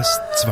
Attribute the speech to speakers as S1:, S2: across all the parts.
S1: SRF 2.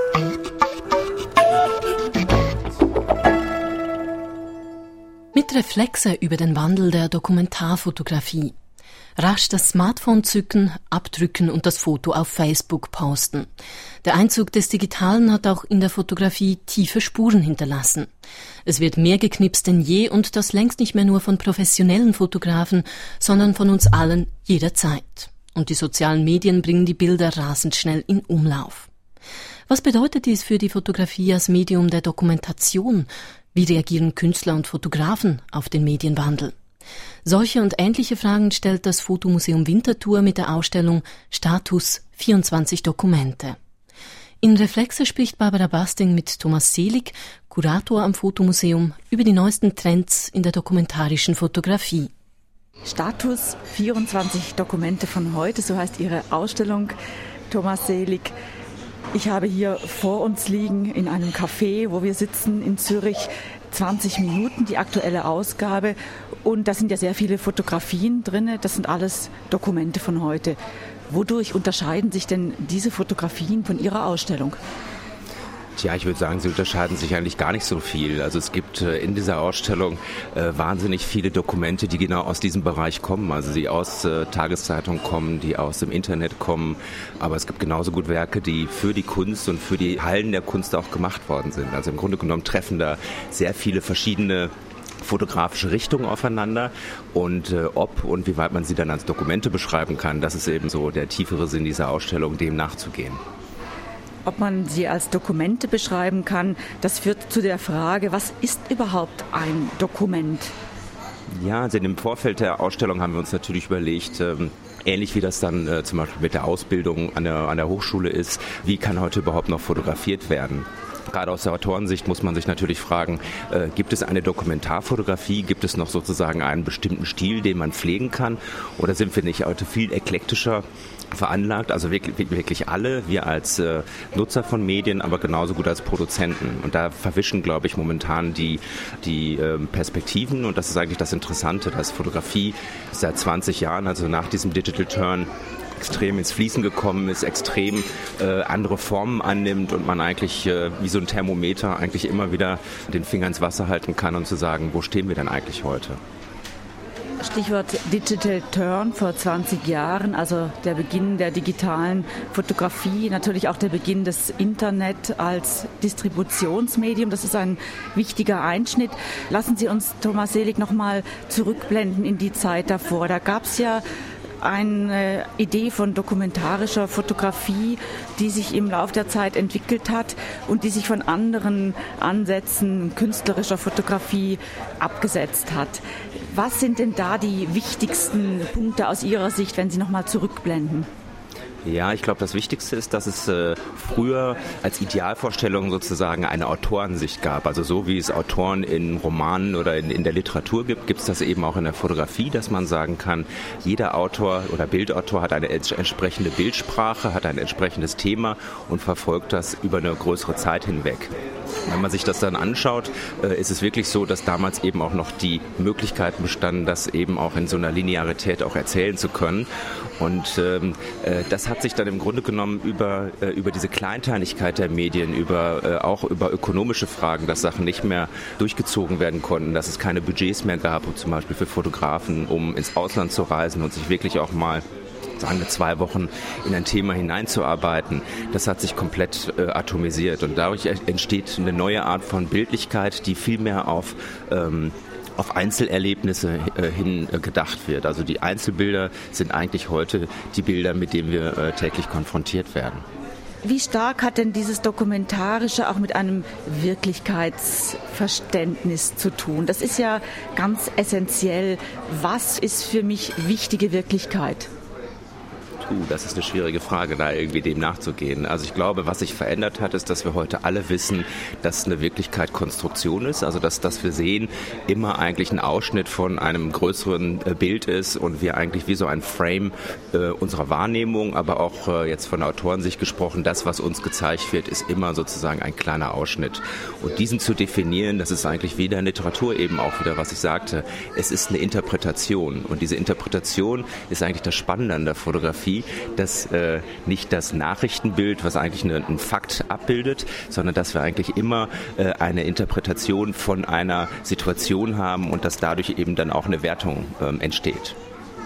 S2: Mit Reflexe über den Wandel der Dokumentarfotografie. Rasch das Smartphone zücken, abdrücken und das Foto auf Facebook posten. Der Einzug des Digitalen hat auch in der Fotografie tiefe Spuren hinterlassen. Es wird mehr geknipst denn je und das längst nicht mehr nur von professionellen Fotografen, sondern von uns allen jederzeit. Und die sozialen Medien bringen die Bilder rasend schnell in Umlauf. Was bedeutet dies für die Fotografie als Medium der Dokumentation? Wie reagieren Künstler und Fotografen auf den Medienwandel? Solche und ähnliche Fragen stellt das Fotomuseum Winterthur mit der Ausstellung Status 24 Dokumente. In Reflexe spricht Barbara Basting mit Thomas Selig, Kurator am Fotomuseum, über die neuesten Trends in der dokumentarischen Fotografie.
S3: Status 24 Dokumente von heute, so heißt Ihre Ausstellung, Thomas Selig. Ich habe hier vor uns liegen in einem Café, wo wir sitzen in Zürich, 20 Minuten, die aktuelle Ausgabe. Und da sind ja sehr viele Fotografien drin. Das sind alles Dokumente von heute. Wodurch unterscheiden sich denn diese Fotografien von Ihrer Ausstellung?
S4: Tja, ich würde sagen, sie unterscheiden sich eigentlich gar nicht so viel. Also es gibt in dieser Ausstellung wahnsinnig viele Dokumente, die genau aus diesem Bereich kommen. Also die aus Tageszeitungen kommen, die aus dem Internet kommen. Aber es gibt genauso gut Werke, die für die Kunst und für die Hallen der Kunst auch gemacht worden sind. Also im Grunde genommen treffen da sehr viele verschiedene fotografische Richtungen aufeinander und ob und wie weit man sie dann als Dokumente beschreiben kann, das ist eben so der tiefere Sinn dieser Ausstellung, dem nachzugehen.
S3: Ob man sie als Dokumente beschreiben kann, das führt zu der Frage, was ist überhaupt ein Dokument?
S4: Ja, also im Vorfeld der Ausstellung haben wir uns natürlich überlegt, ähnlich wie das dann zum Beispiel mit der Ausbildung an der Hochschule ist, wie kann heute überhaupt noch fotografiert werden? Gerade aus der Autorensicht muss man sich natürlich fragen, gibt es eine Dokumentarfotografie, gibt es noch sozusagen einen bestimmten Stil, den man pflegen kann, oder sind wir nicht heute viel eklektischer veranlagt, also wirklich alle, wir als Nutzer von Medien, aber genauso gut als Produzenten. Und da verwischen, glaube ich, momentan die Perspektiven, und das ist eigentlich das Interessante, dass Fotografie seit 20 Jahren, also nach diesem Digital Turn, extrem ins Fließen gekommen ist, extrem andere Formen annimmt und man eigentlich wie so ein Thermometer eigentlich immer wieder den Finger ins Wasser halten kann und zu sagen, wo stehen wir denn eigentlich heute?
S3: Stichwort Digital Turn vor 20 Jahren, also der Beginn der digitalen Fotografie, natürlich auch der Beginn des Internet als Distributionsmedium. Das ist ein wichtiger Einschnitt. Lassen Sie uns, Thomas Selig, nochmal zurückblenden in die Zeit davor. Da gab es ja eine Idee von dokumentarischer Fotografie, die sich im Laufe der Zeit entwickelt hat und die sich von anderen Ansätzen künstlerischer Fotografie abgesetzt hat. Was sind denn da die wichtigsten Punkte aus Ihrer Sicht, wenn Sie nochmal zurückblenden?
S4: Ja, ich glaube, das Wichtigste ist, dass es früher als Idealvorstellung sozusagen eine Autorensicht gab. Also so wie es Autoren in Romanen oder in der Literatur gibt, gibt es das eben auch in der Fotografie, dass man sagen kann, jeder Autor oder Bildautor hat eine entsprechende Bildsprache, hat ein entsprechendes Thema und verfolgt das über eine größere Zeit hinweg. Wenn man sich das dann anschaut, ist es wirklich so, dass damals eben auch noch die Möglichkeiten bestanden, das eben auch in so einer Linearität auch erzählen zu können. Und das hat sich dann im Grunde genommen über diese Kleinteiligkeit der Medien, auch über ökonomische Fragen, dass Sachen nicht mehr durchgezogen werden konnten, dass es keine Budgets mehr gab, zum Beispiel für Fotografen, um ins Ausland zu reisen und sich wirklich auch mal, sagen wir, 2 Wochen in ein Thema hineinzuarbeiten. Das hat sich komplett atomisiert und dadurch entsteht eine neue Art von Bildlichkeit, die viel mehr auf Einzelerlebnisse hin gedacht wird. Also die Einzelbilder sind eigentlich heute die Bilder, mit denen wir täglich konfrontiert werden.
S3: Wie stark hat denn dieses Dokumentarische auch mit einem Wirklichkeitsverständnis zu tun? Das ist ja ganz essentiell. Was ist für mich wichtige Wirklichkeit?
S4: Das ist eine schwierige Frage, da irgendwie dem nachzugehen. Also ich glaube, was sich verändert hat, ist, dass wir heute alle wissen, dass eine Wirklichkeit Konstruktion ist. Also dass wir sehen, immer eigentlich ein Ausschnitt von einem größeren Bild ist und wir eigentlich wie so ein Frame unserer Wahrnehmung, aber auch jetzt von der Autorensicht gesprochen, das, was uns gezeigt wird, ist immer sozusagen ein kleiner Ausschnitt. Und diesen zu definieren, das ist eigentlich wie in der Literatur eben auch wieder, was ich sagte, es ist eine Interpretation. Und diese Interpretation ist eigentlich das Spannende an der Fotografie, Fotografie, dass nicht das Nachrichtenbild, was eigentlich einen Fakt abbildet, sondern dass wir eigentlich immer eine Interpretation von einer Situation haben und dass dadurch eben dann auch eine Wertung entsteht.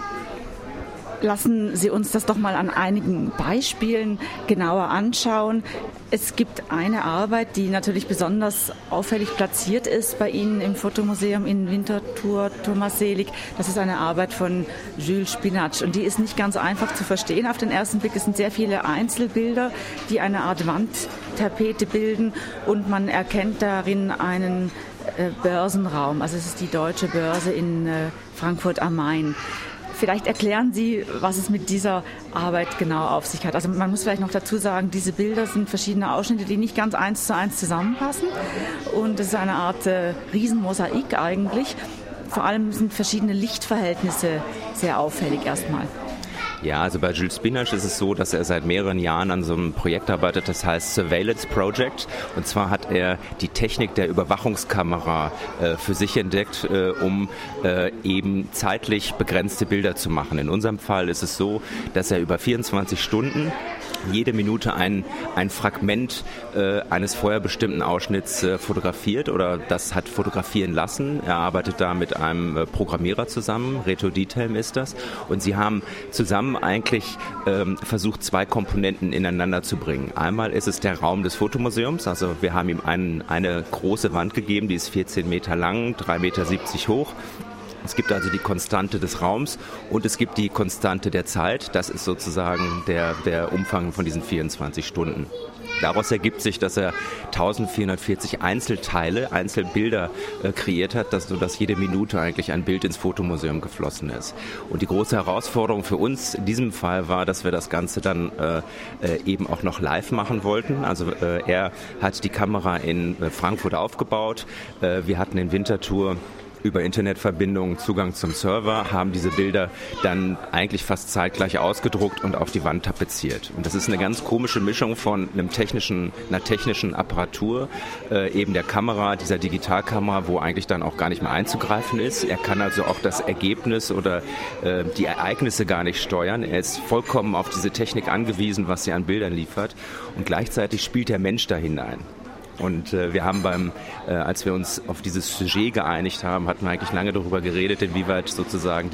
S3: Lassen Sie uns das doch mal an einigen Beispielen genauer anschauen. Es gibt eine Arbeit, die natürlich besonders auffällig platziert ist bei Ihnen im Fotomuseum in Winterthur, Thomas Selig. Das ist eine Arbeit von Jules Spinach und die ist nicht ganz einfach zu verstehen. Auf den ersten Blick, es sind sehr viele Einzelbilder, die eine Art Wandtapete bilden und man erkennt darin einen Börsenraum. Also es ist die Deutsche Börse in Frankfurt am Main. Vielleicht erklären Sie, was es mit dieser Arbeit genau auf sich hat. Also man muss vielleicht noch dazu sagen, diese Bilder sind verschiedene Ausschnitte, die nicht ganz 1:1 zusammenpassen. Und es ist eine Art Riesenmosaik eigentlich. Vor allem sind verschiedene Lichtverhältnisse sehr auffällig erstmal.
S4: Ja, also bei Jules Spinach ist es so, dass er seit mehreren Jahren an so einem Projekt arbeitet, das heißt Surveillance Project. Und zwar hat er die Technik der Überwachungskamera für sich entdeckt, um eben zeitlich begrenzte Bilder zu machen. In unserem Fall ist es so, dass er über 24 Stunden jede Minute ein Fragment eines vorher bestimmten Ausschnitts fotografiert oder das hat fotografieren lassen. Er arbeitet da mit einem Programmierer zusammen, Reto Diethelm ist das. Und sie haben zusammen eigentlich versucht, zwei Komponenten ineinander zu bringen. Einmal ist es der Raum des Fotomuseums, also wir haben ihm eine große Wand gegeben, die ist 14 Meter lang, 3,70 Meter hoch. Es gibt also die Konstante des Raums und es gibt die Konstante der Zeit. Das ist sozusagen der Umfang von diesen 24 Stunden. Daraus ergibt sich, dass er 1440 Einzelbilder kreiert hat, sodass jede Minute eigentlich ein Bild ins Fotomuseum geflossen ist. Und die große Herausforderung für uns in diesem Fall war, dass wir das Ganze dann eben auch noch live machen wollten. Also er hat die Kamera in Frankfurt aufgebaut. Wir hatten in Winterthur über Internetverbindung Zugang zum Server, haben diese Bilder dann eigentlich fast zeitgleich ausgedruckt und auf die Wand tapeziert. Und das ist eine ganz komische Mischung von einer technischen Apparatur, eben der Kamera, dieser Digitalkamera, wo eigentlich dann auch gar nicht mehr einzugreifen ist. Er kann also auch das Ergebnis oder die Ereignisse gar nicht steuern. Er ist vollkommen auf diese Technik angewiesen, was sie an Bildern liefert. Und gleichzeitig spielt der Mensch da hinein. Und wir haben als wir uns auf dieses Sujet geeinigt haben, hatten wir eigentlich lange darüber geredet, inwieweit sozusagen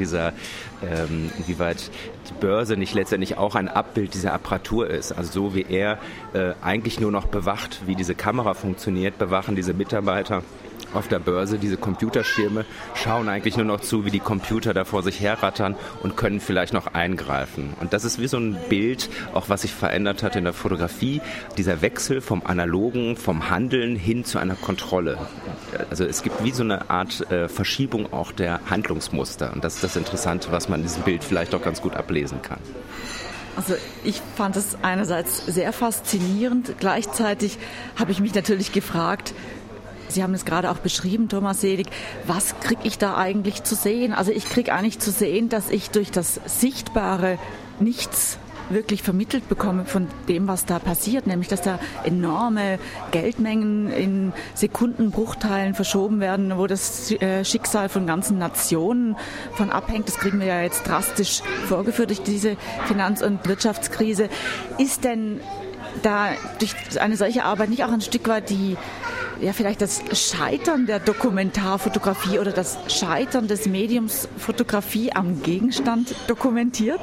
S4: inwieweit die Börse nicht letztendlich auch ein Abbild dieser Apparatur ist. Also so wie er eigentlich nur noch bewacht, wie diese Kamera funktioniert, bewachen diese Mitarbeiter auf der Börse diese Computerschirme, schauen eigentlich nur noch zu, wie die Computer da vor sich herrattern und können vielleicht noch eingreifen. Und das ist wie so ein Bild, auch was sich verändert hat in der Fotografie, dieser Wechsel vom Analogen, vom Handeln hin zu einer Kontrolle. Also es gibt wie so eine Art Verschiebung auch der Handlungsmuster. Und das ist das Interessante, was man in diesem Bild vielleicht auch ganz gut ablesen kann.
S3: Also ich fand es einerseits sehr faszinierend. Gleichzeitig habe ich mich natürlich gefragt, Sie haben es gerade auch beschrieben, Thomas Selig, was kriege ich da eigentlich zu sehen? Also ich kriege eigentlich zu sehen, dass ich durch das Sichtbare nichts wirklich vermittelt bekomme von dem, was da passiert, nämlich dass da enorme Geldmengen in Sekundenbruchteilen verschoben werden, wo das Schicksal von ganzen Nationen von abhängt. Das kriegen wir ja jetzt drastisch vorgeführt durch diese Finanz- und Wirtschaftskrise. Ist denn da durch eine solche Arbeit nicht auch ein Stück weit vielleicht das Scheitern der Dokumentarfotografie oder das Scheitern des Mediums Fotografie am Gegenstand dokumentiert?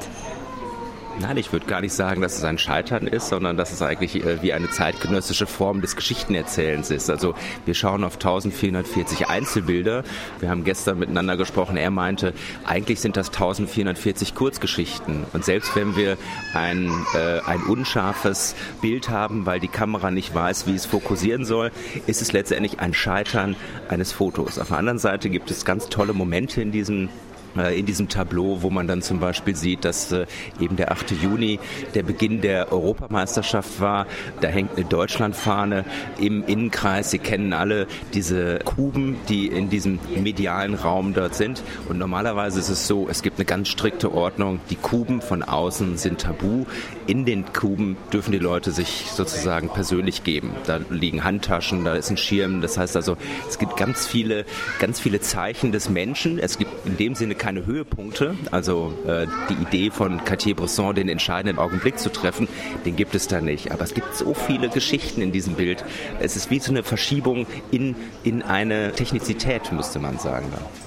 S4: Nein, ich würde gar nicht sagen, dass es ein Scheitern ist, sondern dass es eigentlich wie eine zeitgenössische Form des Geschichtenerzählens ist. Also wir schauen auf 1440 Einzelbilder. Wir haben gestern miteinander gesprochen. Er meinte, eigentlich sind das 1440 Kurzgeschichten. Und selbst wenn wir ein unscharfes Bild haben, weil die Kamera nicht weiß, wie es fokussieren soll, ist es letztendlich ein Scheitern eines Fotos. Auf der anderen Seite gibt es ganz tolle Momente in diesem Tableau, wo man dann zum Beispiel sieht, dass eben der 8. Juni der Beginn der Europameisterschaft war. Da hängt eine Deutschlandfahne im Innenkreis. Sie kennen alle diese Kuben, die in diesem medialen Raum dort sind. Und normalerweise ist es so, es gibt eine ganz strikte Ordnung. Die Kuben von außen sind tabu. In den Kuben dürfen die Leute sich sozusagen persönlich geben. Da liegen Handtaschen, da ist ein Schirm. Das heißt also, es gibt ganz viele Zeichen des Menschen. Es gibt in dem Sinne keine Höhepunkte. Also die Idee von Cartier-Bresson, den entscheidenden Augenblick zu treffen, den gibt es da nicht. Aber es gibt so viele Geschichten in diesem Bild. Es ist wie so eine Verschiebung in eine Technizität, müsste man sagen.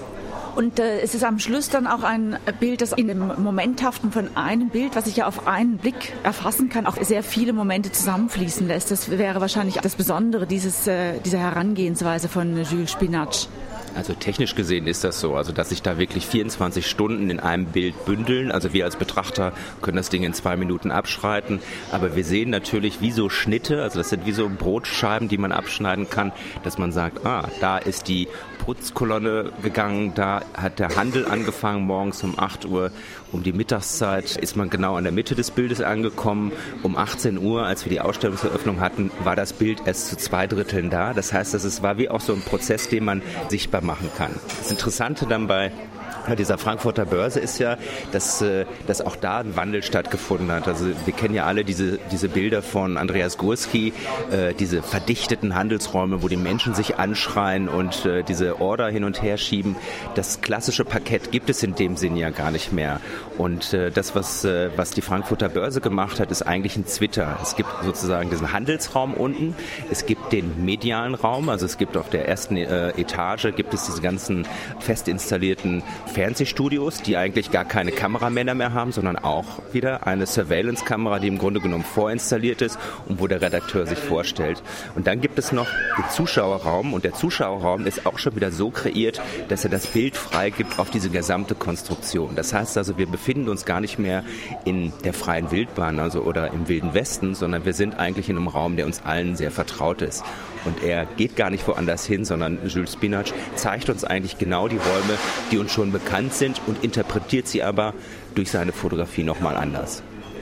S3: Und es ist am Schluss dann auch ein Bild, das in dem Momenthaften von einem Bild, was ich ja auf einen Blick erfassen kann, auch sehr viele Momente zusammenfließen lässt. Das wäre wahrscheinlich das Besondere dieser Herangehensweise von Jules Spinach.
S4: Also technisch gesehen ist das so, also dass sich da wirklich 24 Stunden in einem Bild bündeln. Also wir als Betrachter können das Ding in 2 Minuten abschreiten, aber wir sehen natürlich wie so Schnitte, also das sind wie so Brotscheiben, die man abschneiden kann, dass man sagt, da ist die Putzkolonne gegangen, da hat der Handel angefangen morgens um 8 Uhr, um die Mittagszeit ist man genau an der Mitte des Bildes angekommen. Um 18 Uhr, als wir die Ausstellungseröffnung hatten, war das Bild erst zu 2/3 da. Das heißt, es war wie auch so ein Prozess, den man sichtbar machen kann. Das Interessante dann bei dieser Frankfurter Börse ist ja, dass auch da ein Wandel stattgefunden hat. Also wir kennen ja alle diese Bilder von Andreas Gursky, diese verdichteten Handelsräume, wo die Menschen sich anschreien und diese Order hin und her schieben. Das klassische Parkett gibt es in dem Sinn ja gar nicht mehr. Und das, was die Frankfurter Börse gemacht hat, ist eigentlich ein Zwitter. Es gibt sozusagen diesen Handelsraum unten, es gibt den medialen Raum, also es gibt auf der ersten Etage gibt es diese ganzen fest installierten Fernsehstudios, die eigentlich gar keine Kameramänner mehr haben, sondern auch wieder eine Surveillance-Kamera, die im Grunde genommen vorinstalliert ist und wo der Redakteur sich vorstellt. Und dann gibt es noch den Zuschauerraum und der Zuschauerraum ist auch schon wieder so kreiert, dass er das Bild freigibt auf diese gesamte Konstruktion. Das heißt also, wir befinden uns gar nicht mehr in der freien Wildbahn oder im Wilden Westen, sondern wir sind eigentlich in einem Raum, der uns allen sehr vertraut ist. Und er geht gar nicht woanders hin, sondern Jules Spinach zeigt uns eigentlich genau die Räume, die uns schon bekannt sind und interpretiert sie aber durch seine Fotografie nochmal anders.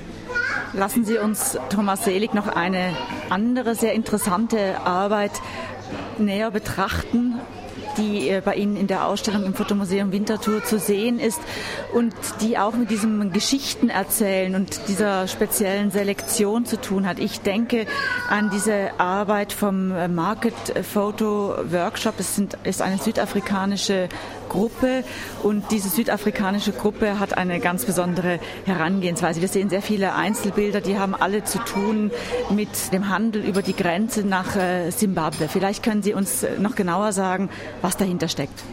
S3: Lassen Sie uns Thomas Selig noch eine andere sehr interessante Arbeit näher betrachten, die bei Ihnen in der Ausstellung im Fotomuseum Winterthur zu sehen ist und die auch mit diesem Geschichtenerzählen und dieser speziellen Selektion zu tun hat. Ich denke an diese Arbeit vom Market Photo Workshop. Es ist eine südafrikanische Gruppe und diese südafrikanische Gruppe hat eine ganz besondere Herangehensweise. Wir sehen sehr viele Einzelbilder, die haben alle zu tun mit dem Handel über die Grenze nach Simbabwe. Vielleicht können Sie uns noch genauer sagen, was dahinter steckt.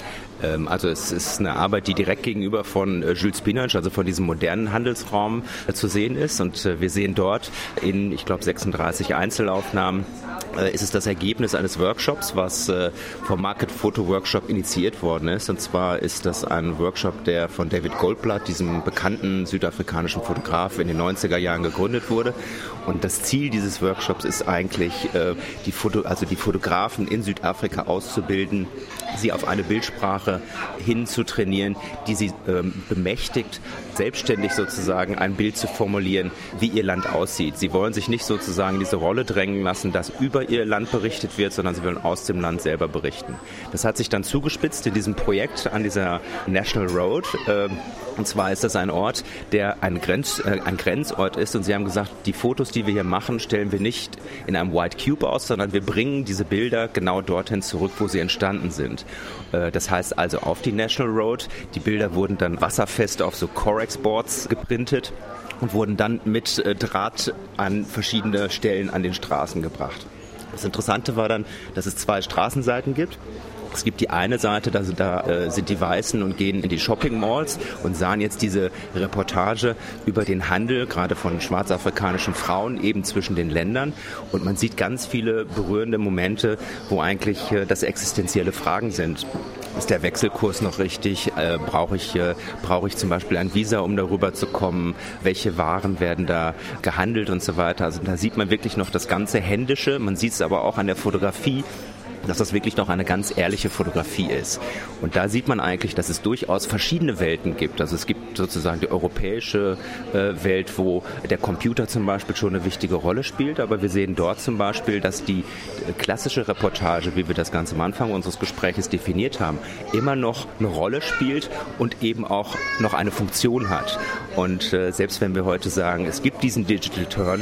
S4: Also es ist eine Arbeit, die direkt gegenüber von Jules Spinach, also von diesem modernen Handelsraum zu sehen ist. Und wir sehen dort in, ich glaube, 36 Einzelaufnahmen, ist es das Ergebnis eines Workshops, was vom Market Photo Workshop initiiert worden ist. Und zwar ist das ein Workshop, der von David Goldblatt, diesem bekannten südafrikanischen Fotograf, in den 90er Jahren gegründet wurde. Und das Ziel dieses Workshops ist eigentlich, die Fotografen in Südafrika auszubilden, sie auf eine Bildsprache hin zu trainieren, die sie bemächtigt, selbstständig sozusagen ein Bild zu formulieren, wie ihr Land aussieht. Sie wollen sich nicht sozusagen diese Rolle drängen lassen, dass über ihr Land berichtet wird, sondern sie wollen aus dem Land selber berichten. Das hat sich dann zugespitzt in diesem Projekt an dieser National Road. Und zwar ist das ein Ort, der ein Grenzort ist. Und sie haben gesagt, die Fotos, die wir hier machen, stellen wir nicht in einem White Cube aus, sondern wir bringen diese Bilder genau dorthin zurück, wo sie entstanden sind. Das heißt also auf die National Road. Die Bilder wurden dann wasserfest auf so Corex-Boards geprintet und wurden dann mit Draht an verschiedene Stellen an den Straßen gebracht. Das Interessante war dann, dass es 2 Straßenseiten gibt. Es gibt die eine Seite, da sind die Weißen und gehen in die Shopping Malls und sahen jetzt diese Reportage über den Handel, gerade von schwarzafrikanischen Frauen, eben zwischen den Ländern. Und man sieht ganz viele berührende Momente, wo eigentlich das existenzielle Fragen sind. Ist der Wechselkurs noch richtig? Brauche ich zum Beispiel ein Visa, um darüber zu kommen? Welche Waren werden da gehandelt und so weiter? Also da sieht man wirklich noch das ganze Händische. Man sieht es aber auch an der Fotografie, dass das wirklich noch eine ganz ehrliche Fotografie ist. Und da sieht man eigentlich, dass es durchaus verschiedene Welten gibt. Also es gibt sozusagen die europäische Welt, wo der Computer zum Beispiel schon eine wichtige Rolle spielt. Aber wir sehen dort zum Beispiel, dass die klassische Reportage, wie wir das Ganze am Anfang unseres Gespräches definiert haben, immer noch eine Rolle spielt und eben auch noch eine Funktion hat. Und selbst wenn wir heute sagen, es gibt diesen Digital Turn,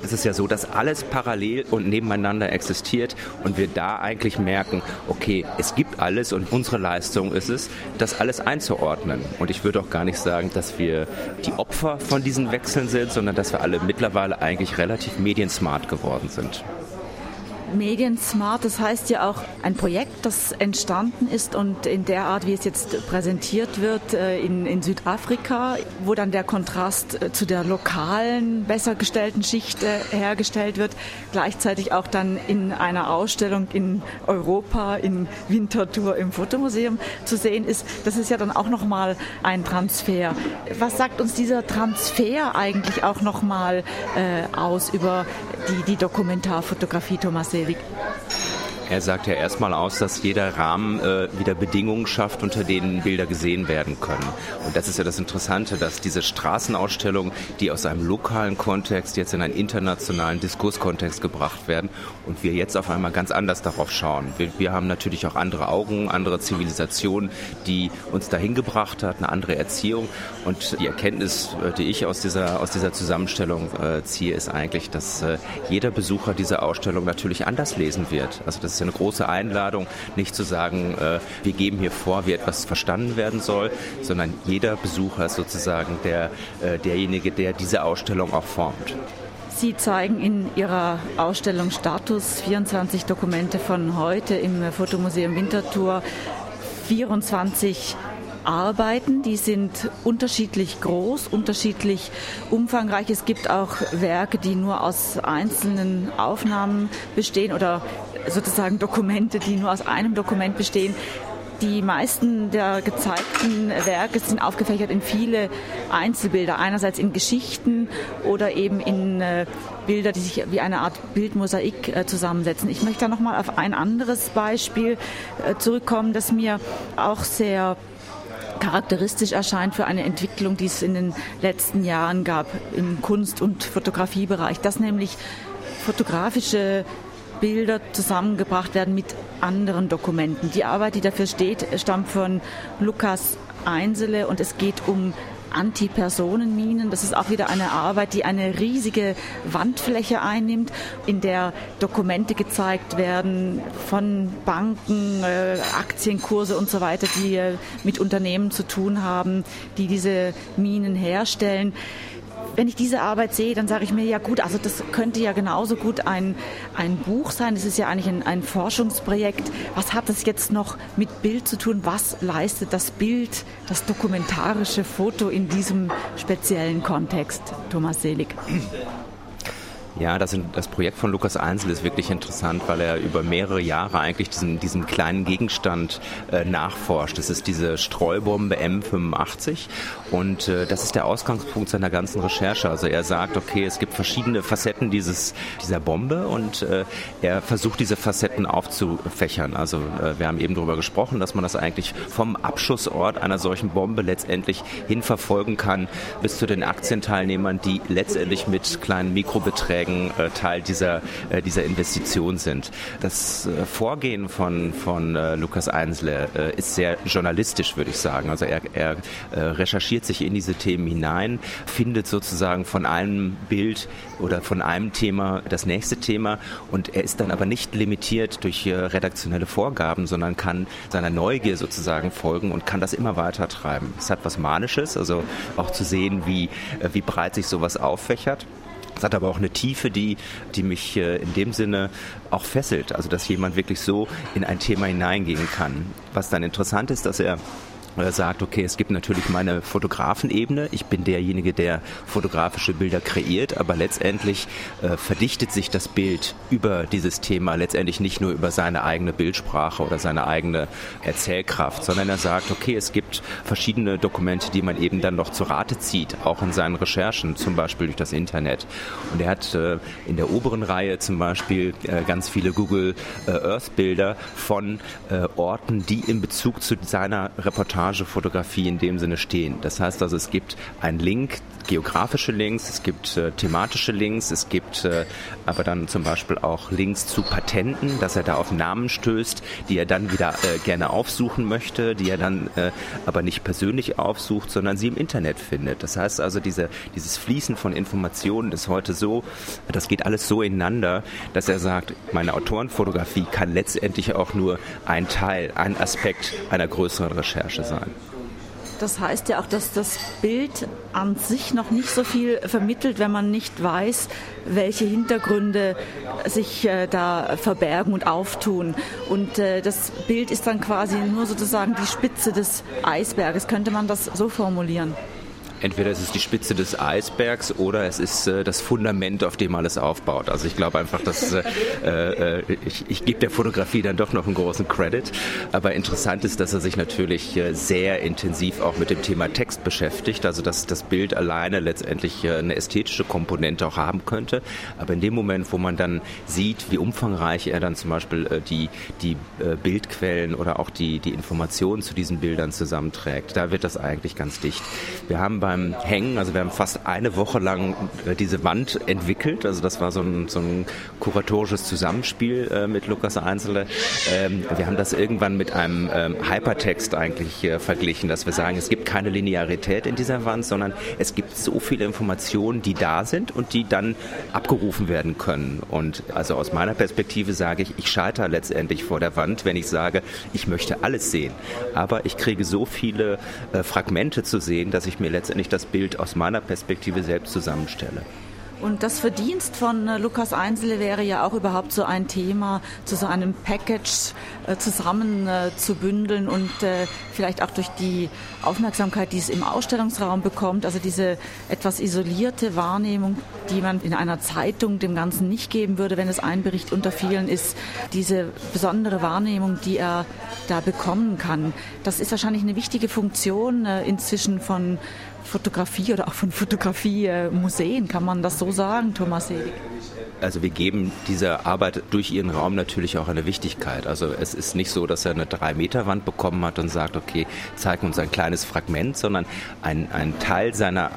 S4: ist es ja so, dass alles parallel und nebeneinander existiert und wir da eigentlich merken, okay, es gibt alles und unsere Leistung ist es, das alles einzuordnen. Und ich würde auch gar nicht sagen, dass wir die Opfer von diesen Wechseln sind, sondern dass wir alle mittlerweile eigentlich relativ mediensmart geworden sind.
S3: Mediensmart, das heißt ja auch ein Projekt, das entstanden ist und in der Art, wie es jetzt präsentiert wird in Südafrika, wo dann der Kontrast zu der lokalen, besser gestellten Schicht hergestellt wird, gleichzeitig auch dann in einer Ausstellung in Europa, in Winterthur im Fotomuseum zu sehen ist. Das ist ja dann auch nochmal ein Transfer. Was sagt uns dieser Transfer eigentlich auch nochmal aus über die Dokumentarfotografie, Thomas Selig?
S4: Er sagt ja erstmal aus, dass jeder Rahmen wieder Bedingungen schafft, unter denen Bilder gesehen werden können. Und das ist ja das Interessante, dass diese Straßenausstellungen, die aus einem lokalen Kontext jetzt in einen internationalen Diskurskontext gebracht werden und wir jetzt auf einmal ganz anders darauf schauen. Wir haben natürlich auch andere Augen, andere Zivilisationen, die uns dahin gebracht hat, eine andere Erziehung. Und die Erkenntnis, die ich aus dieser Zusammenstellung ziehe, ist eigentlich, dass jeder Besucher dieser Ausstellung natürlich anders lesen wird. Also das ist ja eine große Einladung, nicht zu sagen, wir geben hier vor, wie etwas verstanden werden soll, sondern jeder Besucher ist sozusagen derjenige, der diese Ausstellung auch formt.
S3: Sie zeigen in Ihrer Ausstellung Status 24 Dokumente von heute im Fotomuseum Winterthur, 24 Arbeiten, die sind unterschiedlich groß, unterschiedlich umfangreich. Es gibt auch Werke, die nur aus einzelnen Aufnahmen bestehen oder sozusagen Dokumente, die nur aus einem Dokument bestehen. Die meisten der gezeigten Werke sind aufgefächert in viele Einzelbilder, einerseits in Geschichten oder eben in Bilder, die sich wie eine Art Bildmosaik zusammensetzen. Ich möchte da nochmal auf ein anderes Beispiel zurückkommen, das mir auch sehr charakteristisch erscheint für eine Entwicklung, die es in den letzten Jahren gab im Kunst- und Fotografiebereich, dass nämlich fotografische Bilder zusammengebracht werden mit anderen Dokumenten. Die Arbeit, die dafür steht, stammt von Lukas Einsele und es geht um Antipersonenminen. Das ist auch wieder eine Arbeit, die eine riesige Wandfläche einnimmt, in der Dokumente gezeigt werden von Banken, Aktienkurse und so weiter, die mit Unternehmen zu tun haben, die diese Minen herstellen. Wenn ich diese Arbeit sehe, dann sage ich mir, ja gut, also das könnte ja genauso gut ein Buch sein. Das ist ja eigentlich ein Forschungsprojekt. Was hat das jetzt noch mit Bild zu tun? Was leistet das Bild, das dokumentarische Foto in diesem speziellen Kontext, Thomas Selig?
S4: Ja, das Projekt von Lukas Einsel ist wirklich interessant, weil er über mehrere Jahre eigentlich diesem kleinen Gegenstand nachforscht. Das ist diese Streubombe M85 und das ist der Ausgangspunkt seiner ganzen Recherche. Also er sagt, okay, es gibt verschiedene Facetten dieser Bombe und er versucht, diese Facetten aufzufächern. Also wir haben eben darüber gesprochen, dass man das eigentlich vom Abschussort einer solchen Bombe letztendlich hinverfolgen kann bis zu den Aktienteilnehmern, die letztendlich mit kleinen Mikrobeträgen Teil dieser Investition sind. Das Vorgehen von Lukas Einsle ist sehr journalistisch, würde ich sagen. Also er recherchiert sich in diese Themen hinein, findet sozusagen von einem Bild oder von einem Thema das nächste Thema und er ist dann aber nicht limitiert durch redaktionelle Vorgaben, sondern kann seiner Neugier sozusagen folgen und kann das immer weiter treiben. Es hat was Manisches, also auch zu sehen, wie breit sich sowas auffächert. Es hat aber auch eine Tiefe, die mich in dem Sinne auch fesselt, also dass jemand wirklich so in ein Thema hineingehen kann. Was dann interessant ist, dass er sagt, okay, es gibt natürlich meine Fotografenebene, ich bin derjenige, der fotografische Bilder kreiert, aber letztendlich verdichtet sich das Bild über dieses Thema letztendlich nicht nur über seine eigene Bildsprache oder seine eigene Erzählkraft, sondern er sagt, okay, es gibt verschiedene Dokumente, die man eben dann noch zu Rate zieht, auch in seinen Recherchen, zum Beispiel durch das Internet. Und er hat in der oberen Reihe zum Beispiel ganz viele Google Earth Bilder von Orten, die in Bezug zu seiner Reportage Reportagefotografie in dem Sinne stehen. Das heißt also, es gibt einen Link, geografische Links, es gibt thematische Links, es gibt aber dann zum Beispiel auch Links zu Patenten, dass er da auf Namen stößt, die er dann wieder gerne aufsuchen möchte, die er dann aber nicht persönlich aufsucht, sondern sie im Internet findet. Das heißt also, dieses Fließen von Informationen ist heute so, das geht alles so ineinander, dass er sagt, meine Autorenfotografie kann letztendlich auch nur ein Teil, ein Aspekt einer größeren Recherche sein.
S3: Das heißt ja auch, dass das Bild an sich noch nicht so viel vermittelt, wenn man nicht weiß, welche Hintergründe sich da verbergen und auftun. Und das Bild ist dann quasi nur sozusagen die Spitze des Eisberges. Könnte man das so formulieren?
S4: Entweder es ist die Spitze des Eisbergs oder es ist das Fundament, auf dem alles aufbaut. Also ich glaube einfach, dass ich gebe der Fotografie dann doch noch einen großen Credit. Aber interessant ist, dass er sich natürlich sehr intensiv auch mit dem Thema Text beschäftigt. Also dass das Bild alleine letztendlich eine ästhetische Komponente auch haben könnte. Aber in dem Moment, wo man dann sieht, wie umfangreich er dann zum Beispiel die Bildquellen oder auch die Informationen zu diesen Bildern zusammenträgt, da wird das eigentlich ganz dicht. Wir haben beim Hängen, also wir haben fast eine Woche lang diese Wand entwickelt, also das war so ein kuratorisches Zusammenspiel mit Lukas Einzele. Wir haben das irgendwann mit einem Hypertext eigentlich verglichen, dass wir sagen, es gibt keine Linearität in dieser Wand, sondern es gibt so viele Informationen, die da sind und die dann abgerufen werden können. Und also aus meiner Perspektive sage ich scheitere letztendlich vor der Wand, wenn ich sage, ich möchte alles sehen. Aber ich kriege so viele Fragmente zu sehen, dass ich mir letztendlich das Bild aus meiner Perspektive selbst zusammenstelle.
S3: Und das Verdienst von Lukas Einzele wäre ja auch überhaupt so ein Thema, zu so einem Package zusammen zu bündeln und vielleicht auch durch die Aufmerksamkeit, die es im Ausstellungsraum bekommt, also diese etwas isolierte Wahrnehmung, die man in einer Zeitung dem Ganzen nicht geben würde, wenn es ein Bericht unter vielen ist, diese besondere Wahrnehmung, die er da bekommen kann. Das ist wahrscheinlich eine wichtige Funktion inzwischen von Fotografie oder auch von Fotografie-Museen, kann man das so sagen, Thomas Selig?
S4: Also wir geben dieser Arbeit durch ihren Raum natürlich auch eine Wichtigkeit. Also es ist nicht so, dass er eine 3-Meter-Wand bekommen hat und sagt, okay, zeig uns ein kleines Fragment, sondern ein Teil seiner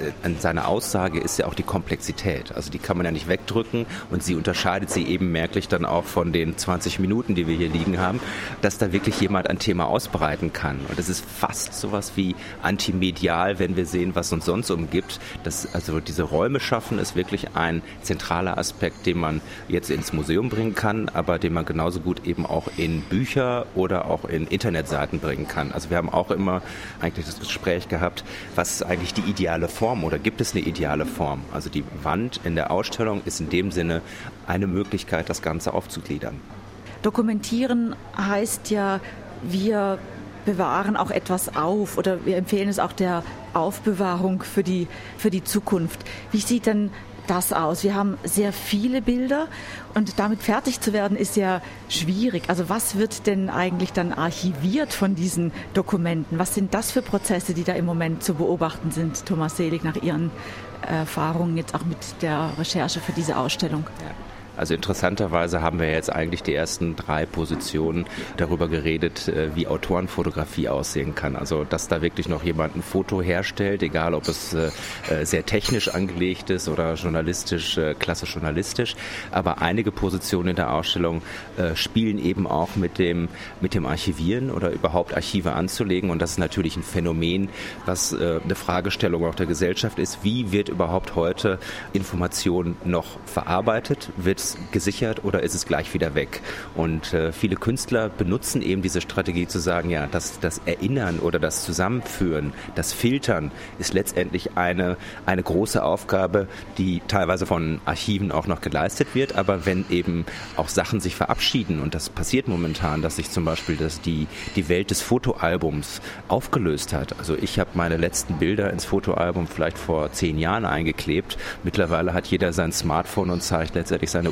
S4: Aussage ist ja auch die Komplexität. Also die kann man ja nicht wegdrücken und sie unterscheidet sie eben merklich dann auch von den 20 Minuten, die wir hier liegen haben, dass da wirklich jemand ein Thema ausbreiten kann. Und es ist fast sowas wie antimedial, wenn wir sehen, was uns sonst umgibt. Also diese Räume schaffen ist wirklich ein zentraler Aspekt, den man jetzt ins Museum bringen kann, aber den man genauso gut eben auch in Bücher oder auch in Internetseiten bringen kann. Also wir haben auch immer eigentlich das Gespräch gehabt, was ist eigentlich die ideale Form oder gibt es eine ideale Form? Also die Wand in der Ausstellung ist in dem Sinne eine Möglichkeit, das Ganze aufzugliedern.
S3: Dokumentieren heißt ja, wir bewahren auch etwas auf oder wir empfehlen es auch der Aufbewahrung für die Zukunft. Wie sieht denn das aus? Wir haben sehr viele Bilder und damit fertig zu werden ist ja schwierig. Also was wird denn eigentlich dann archiviert von diesen Dokumenten? Was sind das für Prozesse, die da im Moment zu beobachten sind, Thomas Selig, nach Ihren Erfahrungen jetzt auch mit der Recherche für diese Ausstellung?
S4: Ja. Also interessanterweise haben wir jetzt eigentlich die ersten 3 Positionen darüber geredet, wie Autorenfotografie aussehen kann. Also dass da wirklich noch jemand ein Foto herstellt, egal ob es sehr technisch angelegt ist oder journalistisch, klassisch journalistisch. Aber einige Positionen in der Ausstellung spielen eben auch mit dem Archivieren oder überhaupt Archive anzulegen. Und das ist natürlich ein Phänomen, was eine Fragestellung auch der Gesellschaft ist. Wie wird überhaupt heute Information noch verarbeitet? Wird gesichert oder ist es gleich wieder weg? Und viele Künstler benutzen eben diese Strategie zu sagen, ja, das Erinnern oder das Zusammenführen, das Filtern ist letztendlich eine große Aufgabe, die teilweise von Archiven auch noch geleistet wird, aber wenn eben auch Sachen sich verabschieden und das passiert momentan, dass sich zum Beispiel die Welt des Fotoalbums aufgelöst hat. Also ich habe meine letzten Bilder ins Fotoalbum vielleicht vor 10 Jahren eingeklebt. Mittlerweile hat jeder sein Smartphone und zeigt letztendlich seine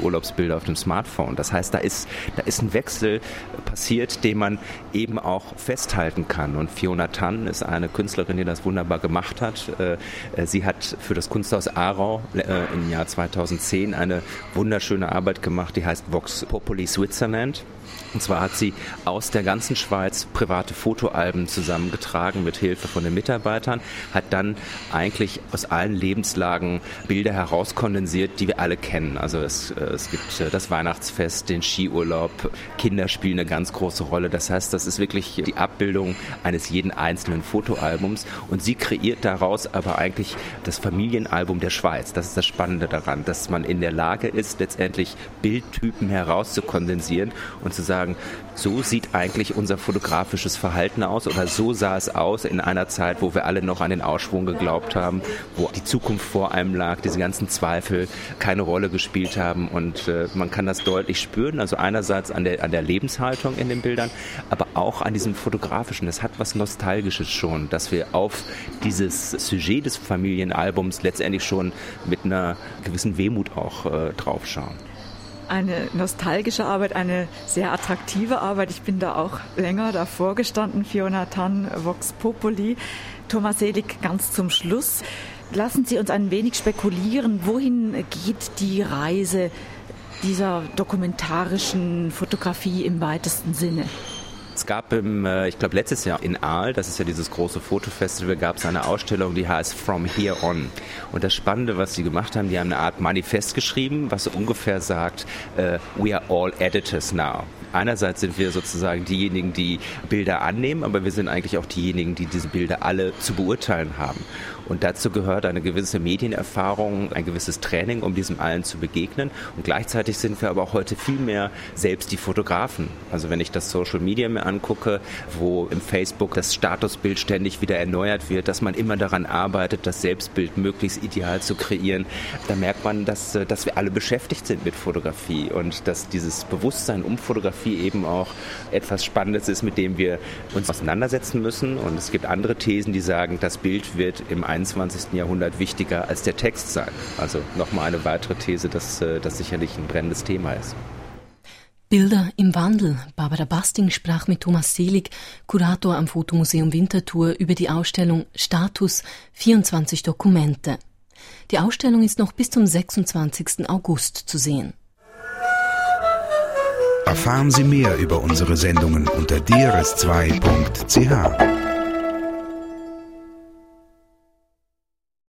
S4: Urlaubsbilder auf dem Smartphone. Das heißt, da ist ein Wechsel passiert, den man eben auch festhalten kann. Und Fiona Tan ist eine Künstlerin, die das wunderbar gemacht hat. Sie hat für das Kunsthaus Aarau im Jahr 2010 eine wunderschöne Arbeit gemacht, die heißt Vox Populi Switzerland. Und zwar hat sie aus der ganzen Schweiz private Fotoalben zusammengetragen mit Hilfe von den Mitarbeitern, hat dann eigentlich aus allen Lebenslagen Bilder herauskondensiert, die wir alle kennen. Also es gibt das Weihnachtsfest, den Skiurlaub, Kinder spielen eine ganz große Rolle. Das heißt, das ist wirklich die Abbildung eines jeden einzelnen Fotoalbums und sie kreiert daraus aber eigentlich das Familienalbum der Schweiz. Das ist das Spannende daran, dass man in der Lage ist, letztendlich Bildtypen herauszukondensieren und zu sagen, so sieht eigentlich unser fotografisches Verhalten aus oder so sah es aus in einer Zeit, wo wir alle noch an den Aufschwung geglaubt haben, wo die Zukunft vor einem lag, diese ganzen Zweifel keine Rolle gespielt haben und man kann das deutlich spüren, also einerseits an der Lebenshaltung in den Bildern, aber auch an diesem fotografischen. Das hat was Nostalgisches schon, dass wir auf dieses Sujet des Familienalbums letztendlich schon mit einer gewissen Wehmut auch draufschauen.
S3: Eine nostalgische Arbeit, eine sehr attraktive Arbeit. Ich bin da auch länger davor gestanden. Fiona Tan, Vox Populi. Thomas Selig, ganz zum Schluss. Lassen Sie uns ein wenig spekulieren. Wohin geht die Reise dieser dokumentarischen Fotografie im weitesten Sinne?
S4: Es gab ich glaube letztes Jahr in Aal, das ist ja dieses große Fotofestival, gab es eine Ausstellung, die heißt From Here On. Und das Spannende, was sie gemacht haben, die haben eine Art Manifest geschrieben, was so ungefähr sagt, we are all editors now. Einerseits sind wir sozusagen diejenigen, die Bilder annehmen, aber wir sind eigentlich auch diejenigen, die diese Bilder alle zu beurteilen haben. Und dazu gehört eine gewisse Medienerfahrung, ein gewisses Training, um diesem allen zu begegnen. Und gleichzeitig sind wir aber auch heute viel mehr selbst die Fotografen. Also wenn ich das Social Media mir angucke, wo im Facebook das Statusbild ständig wieder erneuert wird, dass man immer daran arbeitet, das Selbstbild möglichst ideal zu kreieren, da merkt man, dass wir alle beschäftigt sind mit Fotografie und dass dieses Bewusstsein um Fotografie eben auch etwas Spannendes ist, mit dem wir uns auseinandersetzen müssen. Und es gibt andere Thesen, die sagen, das Bild wird im 21. Jahrhundert wichtiger als der Text sein. Also nochmal eine weitere These, dass das sicherlich ein brennendes Thema ist.
S2: Bilder im Wandel. Barbara Basting sprach mit Thomas Selig, Kurator am Fotomuseum Winterthur, über die Ausstellung Status 24 Dokumente. Die Ausstellung ist noch bis zum 26. August zu sehen.
S1: Erfahren Sie mehr über unsere Sendungen unter drs2.ch.